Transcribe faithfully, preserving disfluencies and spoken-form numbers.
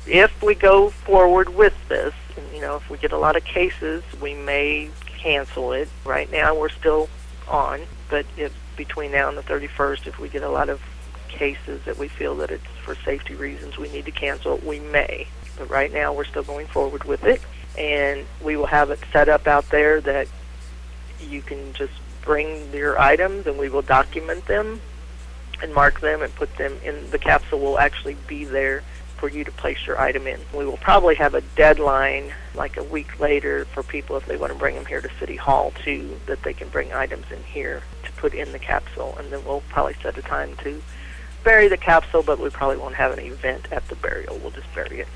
if we go forward with this, and, you know, if we get a lot of cases, we may cancel it. Right now we're still on, but if between now and the thirty-first, if we get a lot of cases that we feel that it's for safety reasons we need to cancel it, we may. But right now we're still going forward with it, and we will have it set up out there that you can just bring your items and we will document them and mark them and put them in. The capsule will actually be there for you to place your item in. We will probably have a deadline like a week later for people if they want to bring them here to City Hall too, that they can bring items in here to put in the capsule, and then we'll probably set a time to bury the capsule, but we probably won't have an event at the burial. We'll just bury it.